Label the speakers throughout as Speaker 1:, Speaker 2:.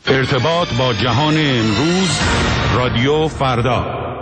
Speaker 1: ارتباط با جهان امروز، رادیو فردا.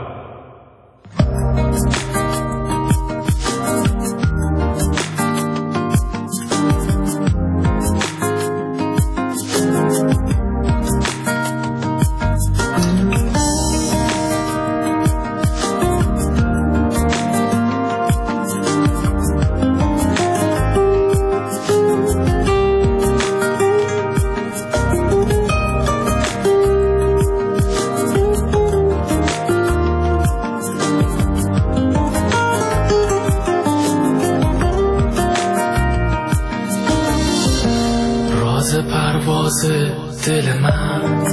Speaker 2: دل من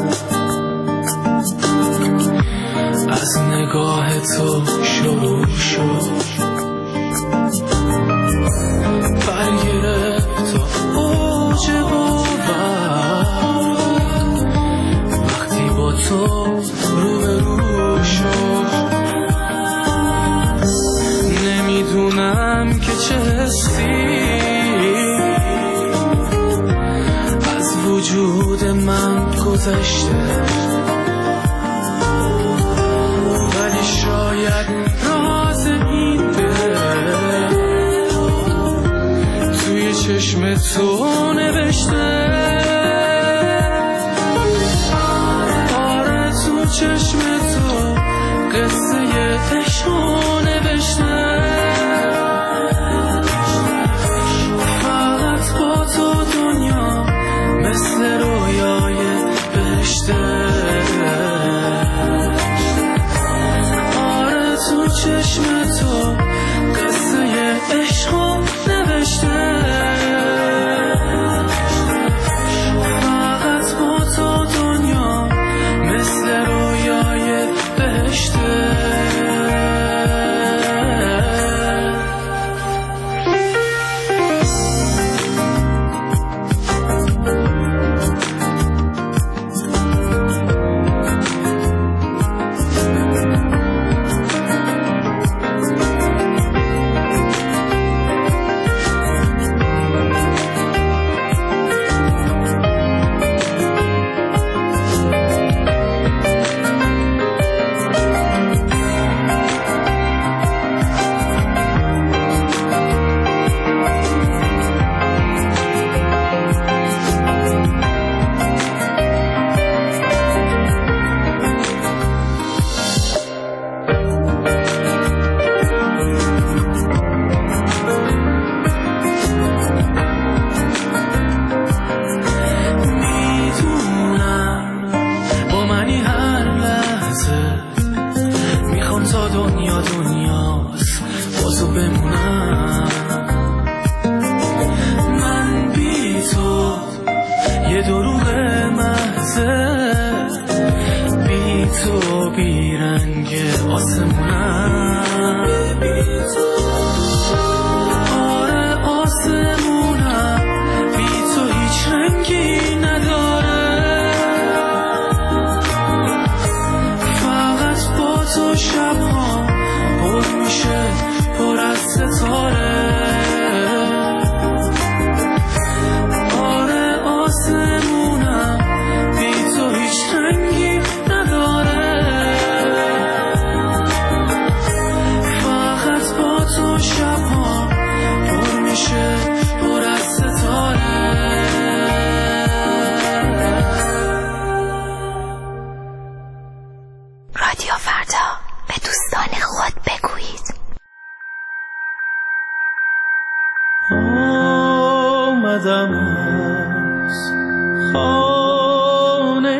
Speaker 2: از نگاه تو شروع شد، برگرفت تا اوج باور وقتی با تو روبرو شد. نمیدونم که چه حسی وجود من گذشته، ولی شاید راز این دل توی چشم تو نوشته. آره تو چشم تو قصه عشق نوشته. فقط با تو دنیا مثل رویای بهشته. آره تو چشم تو قصه عشق نوشته. فقط با تو دنیا مثل رویای بهشته.
Speaker 3: آمدم از خانه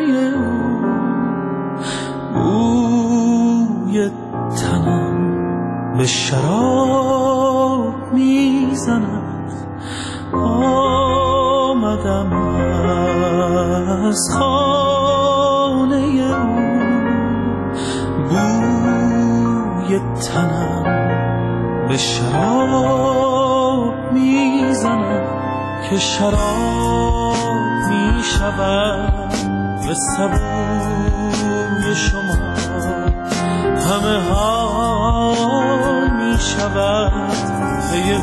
Speaker 3: بوی تنم به شراب میزند. آمدم از خانه بوی تنم به شراب میزند که شراب میشود به سبوی شما. همه حال میشود به یه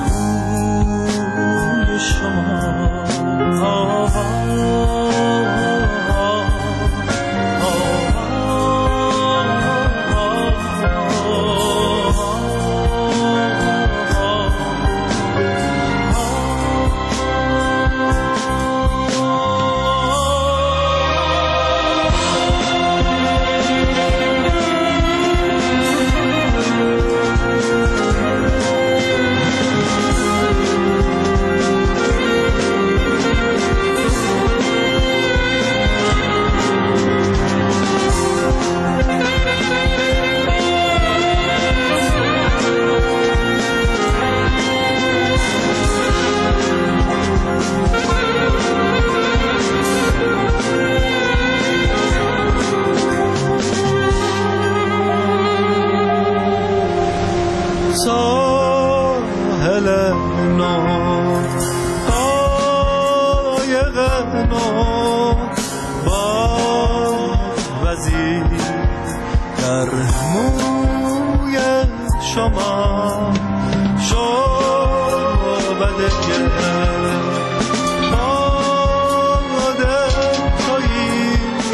Speaker 3: هوی شما. شما شعبده باده تویی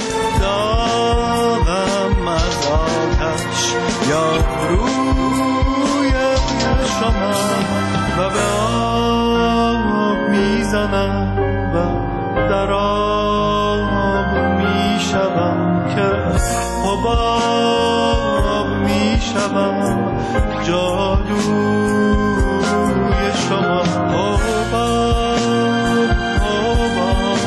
Speaker 3: داغم از آتش یا روی شما و به آب میزنم و در آب میشوم که حباب میشوم جادوی شما حباب حباب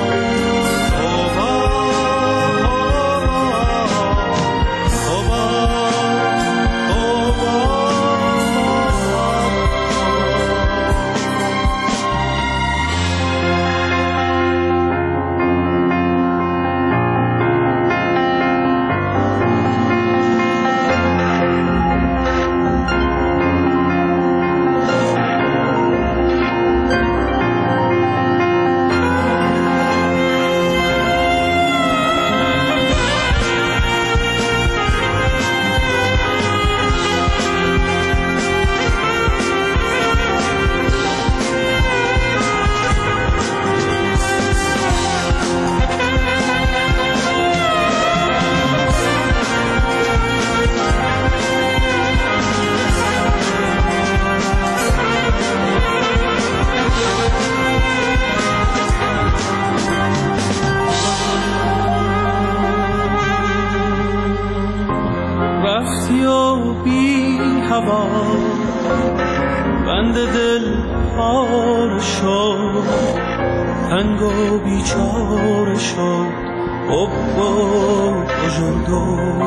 Speaker 3: بند دل پاره شد تنگ و بیچاره شد حب و بزرگو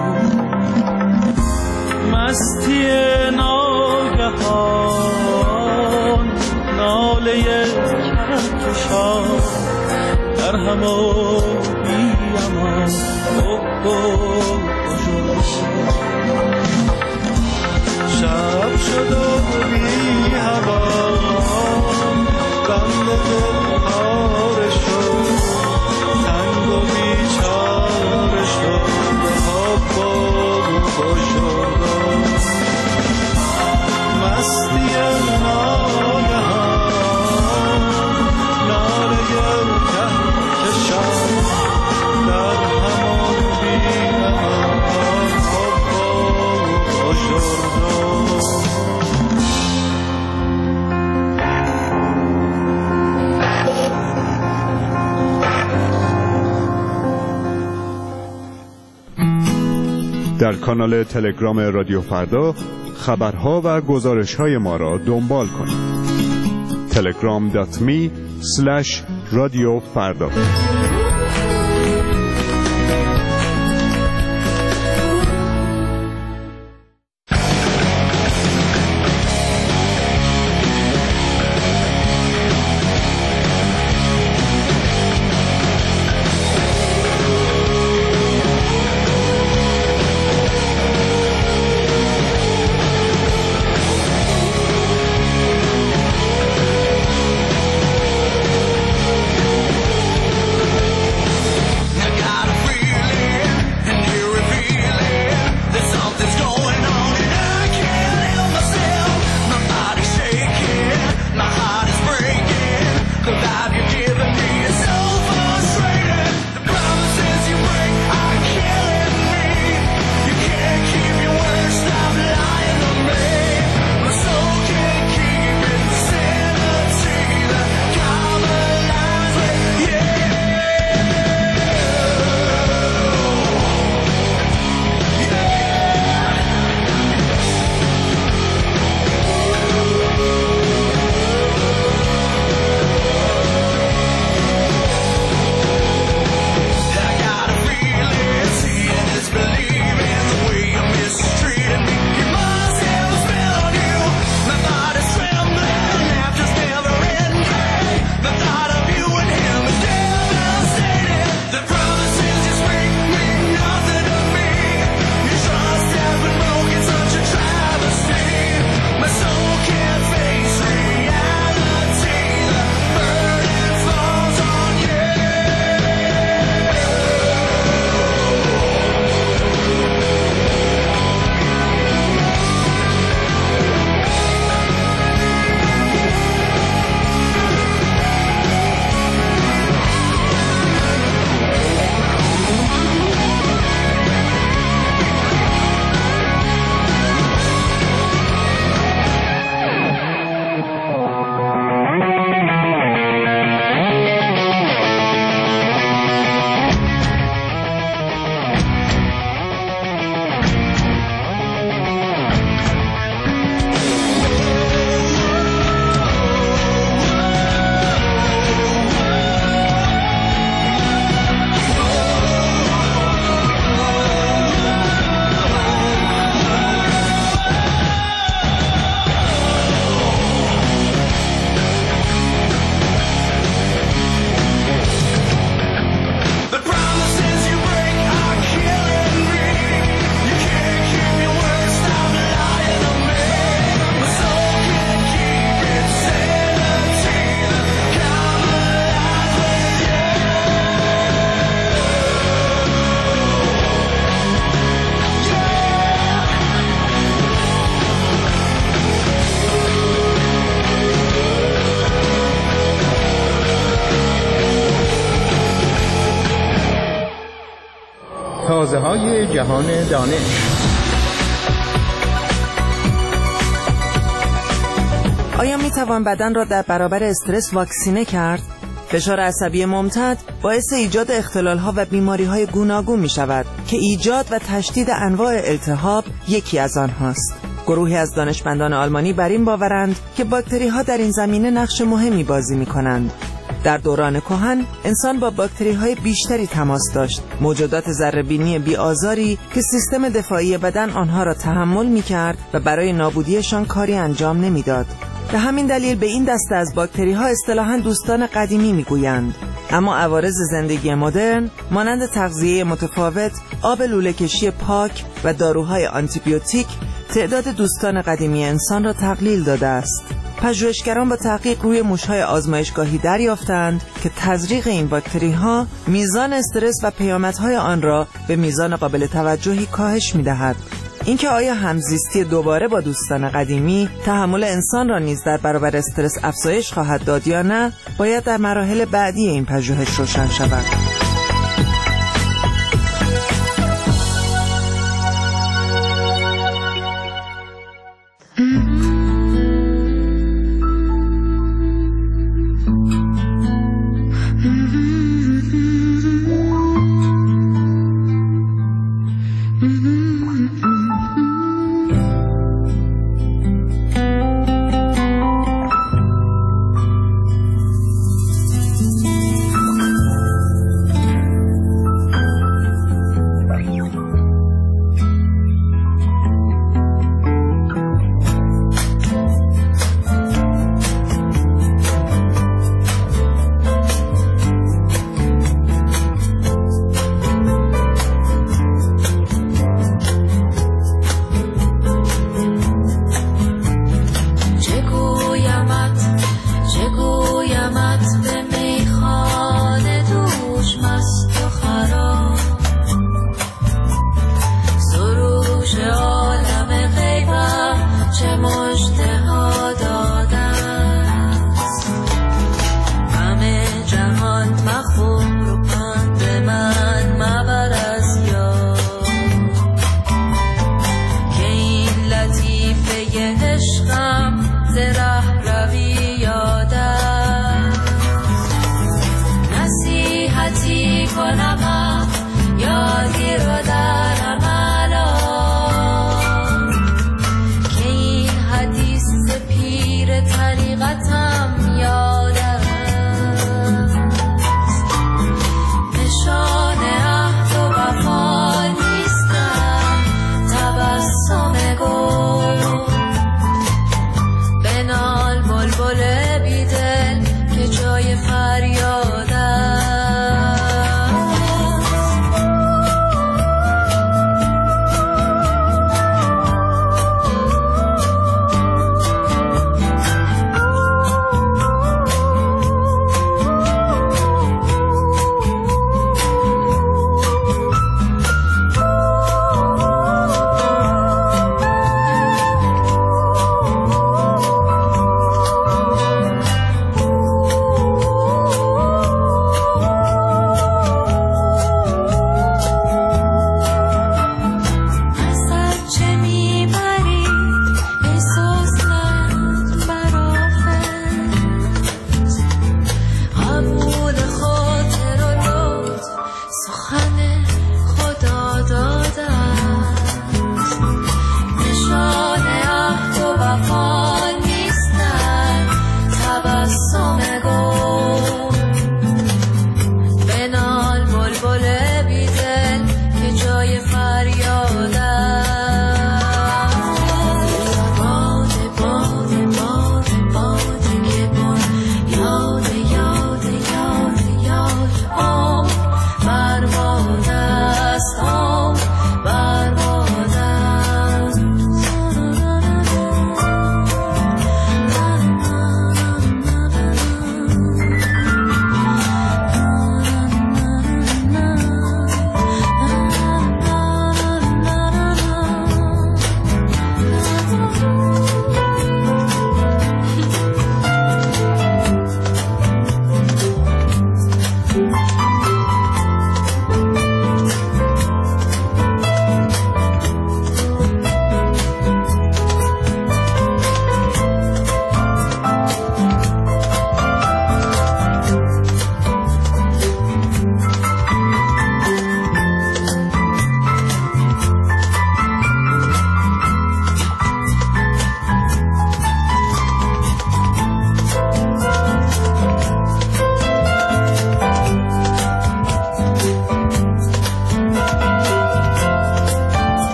Speaker 3: مستی ناگهان ناله کهکشان در هم و بی امان حب و بزرگو شب شد و بی هوا بند دل پاره شد تنگ و بیچاره شد حب و بزرگو مستی ناگهان ناله کهکشان در همان بی امان حب و بزرگو
Speaker 1: در کانال تلگرام رادیو فردا خبرها و گزارش‌های ما را دنبال کنید. telegram.me/radiofarda
Speaker 4: تازه‌های جهان دانش.
Speaker 5: آیا میتوان بدن را در برابر استرس واکسینه کرد؟ فشار عصبی ممتد باعث ایجاد اختلال‌ها و بیماری‌های گوناگون می‌شود که ایجاد و تشدید انواع التهاب یکی از آنهاست. گروهی از دانشمندان آلمانی بر این باورند که باکتری‌ها در این زمینه نقش مهمی بازی می‌کنند. در دوران کهن انسان با باکتری‌های بیشتری تماس داشت، موجودات ذره‌بینی بی‌آزاری که سیستم دفاعی بدن آنها را تحمل می‌کرد و برای نابودیشان کاری انجام نمی‌داد. به همین دلیل به این دسته از باکتری‌ها اصطلاحاً دوستان قدیمی می‌گویند. اما عوارض زندگی مدرن مانند تغذیه متفاوت، آب لوله‌کشی پاک و داروهای آنتیبیوتیک تعداد دوستان قدیمی انسان را تقلیل داده است. پژوهشگران با تحقیق روی موش‌های آزمایشگاهی دریافتند که تزریق این باکتری‌ها میزان استرس و پیامدهای آن را به میزان قابل توجهی کاهش می‌دهد. اینکه آیا همزیستی دوباره با دوستان قدیمی تحمل انسان را نیز در برابر استرس افزایش خواهد داد یا نه، باید در مراحل بعدی این پژوهش روشن شود.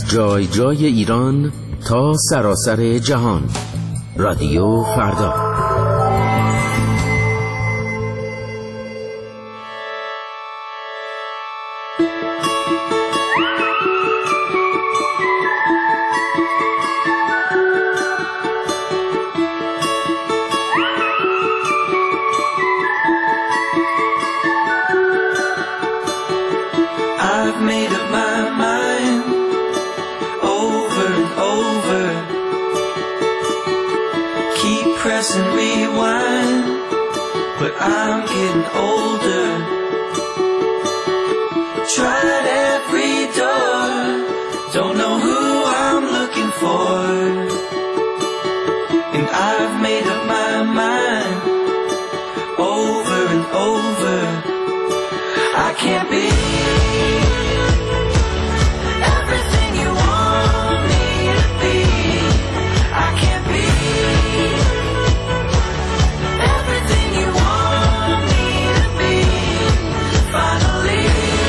Speaker 6: از جای جای ایران تا سراسر جهان. رادیو فردا.
Speaker 2: Press and rewind, but I'm getting older. Tried every door, don't know who I'm looking for. And I've made up my mind over and over. I can't be everything you want me to be. I can't be everything you want me to be. Finally,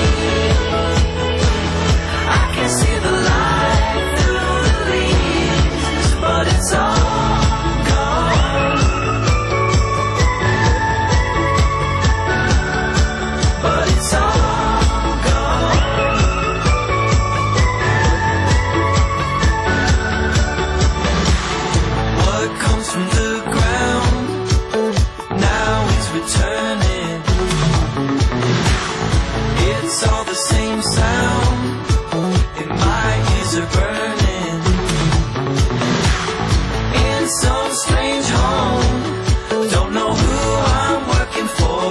Speaker 2: I can see the light through the leaves, but it's all gone. But it's all gone. What comes from the ground now it's returning. It's all the same sound, and my ears are burning. In some strange home, don't know who I'm working for.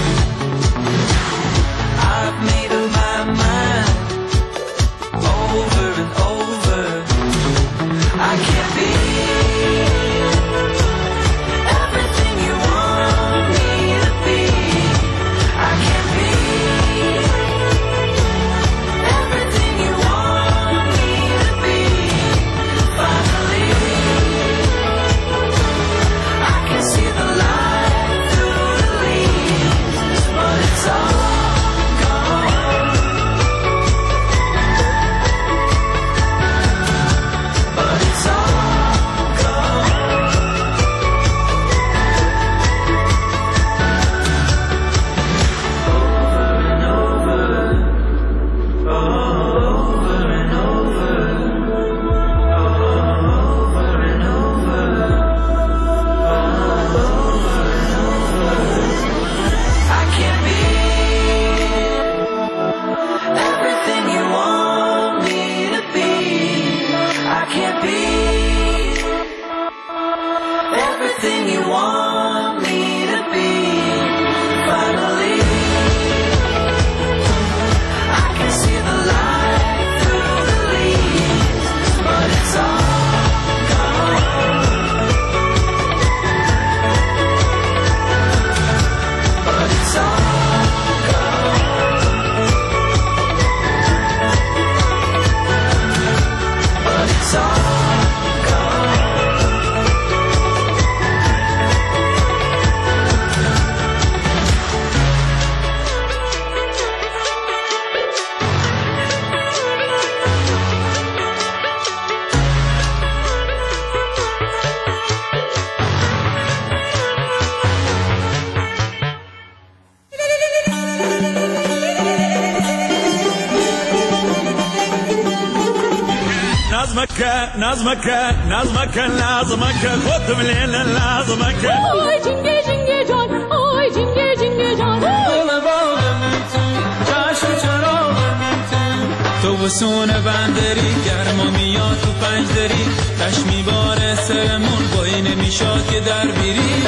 Speaker 2: I've made up my mind over and over. I can't be everything you want me to be. I can't be everything you want me to be. Finally, I can see the light through the leaves, but it's all gone. But it's all gone. I can't be everything you want me to be. I can't be everything you want me to be. Finally, I can see the light through the leaves, but it's all gone. But it's all gone. But it's all gone.
Speaker 3: نظمك لازمك خد بالليل لازمك
Speaker 7: آی جنگه جنگه جان آی جنگه جنگه جان
Speaker 2: گل باغم تو جشن چراغم تو بسون بندری گرما میاد تو پنجدری تش میباره سرمون بایی نمیشاد که در بیری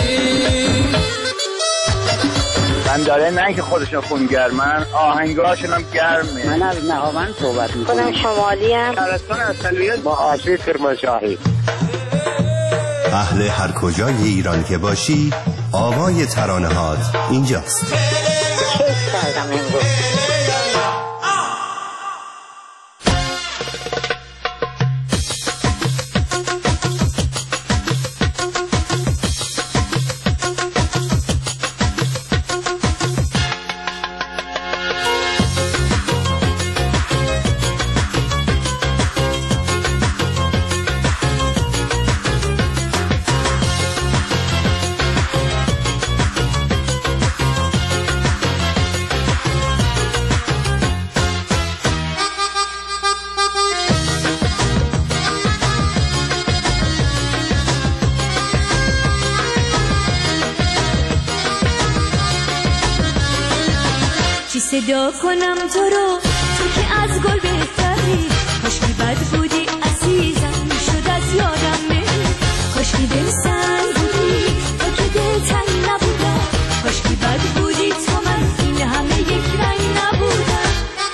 Speaker 4: من داره نه که خودشون خونگرمن آهنگاشون هم گرمه.
Speaker 8: من از نهاوند صحبت میکنم. خودم شمالی ام.
Speaker 4: شهرستان اصلیت با آسیب کرمانشاهی.
Speaker 9: اهل هر کجای ایران که باشی آوای ترانه‌هات اینجاست.
Speaker 8: کیف کردم امروز.
Speaker 10: صدا کنم تو رو، تو که از گل بهتری، کاشکی بد بودی عزیزم میشد از یادم بری، کاشکی دل سنگ بودی تو که دل تنگ نبودم، کاشکی بد بودی تو من این همه یک رنگ نبودم.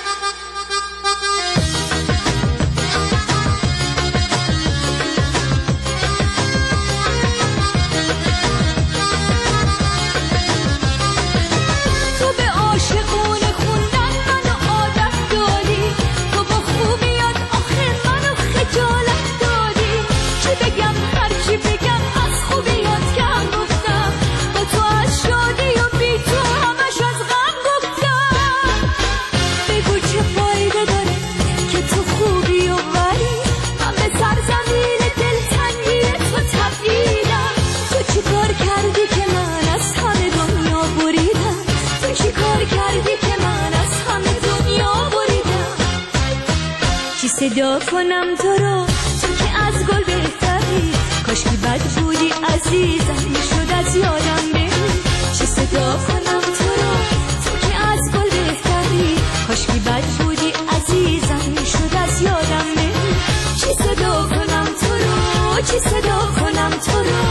Speaker 10: تو به عاشقونه خوندن منو عادت دادی، تو با خوبیات آخه منو خجالت دادی، چی بگم هرچی بگم از خوبیات کم گفتم، با تو از شادی و بی تو همش از غم گفتم. بگو چه فایده داره که تو خوبی و ولی من به سرزمین دلتنگی تو تبعیدم. تو چی کار کردی که من از همه دنیا بریدم، تو چی کار کردی که من از همه دنیا بریدم. چی صدا کنم تو رو، تو که از گل بهتری، کاشکی بد بودی عزیزم میشد از یادم بری. چی صدا کنم تو رو، تو که از گل بهتری، کاشکی بد بودی عزیزم میشد از یادم بری. چی صدا کنم تو رو، چی صدا کنم تو رو.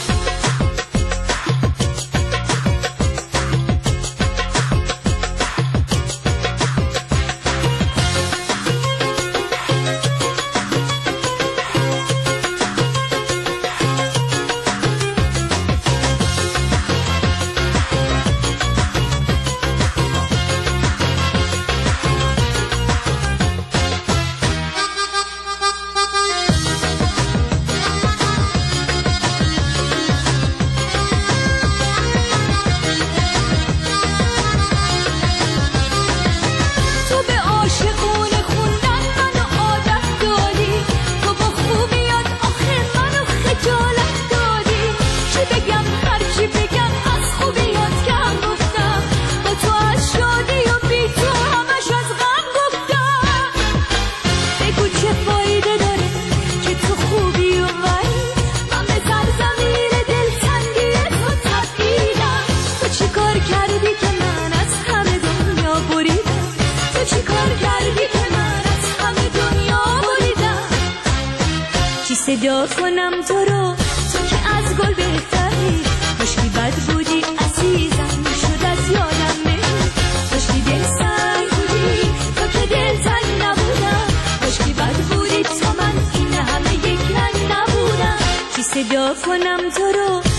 Speaker 10: تو به عاشقونه خوندن منو عادت دادی، تو با خوبیات آخه منو خجالت دادی، چی بگم هرچی بگم از خوبیات کم گفتم، با تو از شادی و بی تو همش از غم گفتم. بگو چه فایده داره که تو خوبی و ولی من به سرزمین دلتنگی تو تبعیدم. تو چی کار کردی که من از همه دنیا بریدم، تو چی کار کردی که من از همه دنیا بریدم. چی صدا کنم تو رو، تو که از گل بهتری، کاشکی بد بودی عزیزم میشد از یادم بری. کاشکی دل سنگ بودی تو که دل تنگ نبودم، کاشکی بد بودی تو من این همه یک رنگ نبودم. چی صدا کنم تو رو،